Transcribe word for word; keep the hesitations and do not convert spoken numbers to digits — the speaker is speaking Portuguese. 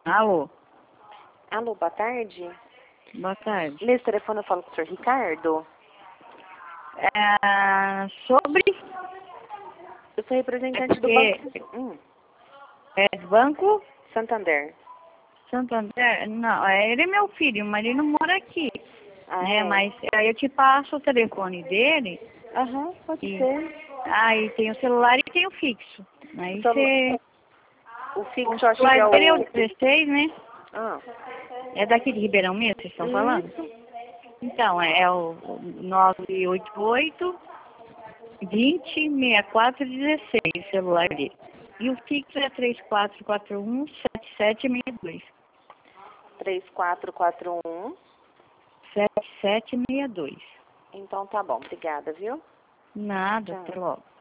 Alô? Alô, boa tarde. Boa tarde. Nesse telefone eu falo com o senhor Ricardo. É, sobre? Eu sou representante É do porque- Banco hum, É do Banco Santander. Santander? Não, é, ele é meu filho, mas ele não mora aqui. Ah, Né? é? Mas aí eu te passo o telefone dele. Aham, pode E ser. aí tem o celular e tem o fixo. Aí O, celu... você... o O fixo eu acho que é celular dele é o o... dezesseis, né? Ah, É daqui de Ribeirão mesmo, vocês estão falando? isso. Então, é o nove oito oito, vinte, sessenta e quatro, dezesseis, o celular dele. E o fixo é três quatro quatro um, sete sete seis dois. três quatro quatro um. sete sete seis dois. Então tá bom, obrigada, viu? Nada, Tchau. até logo.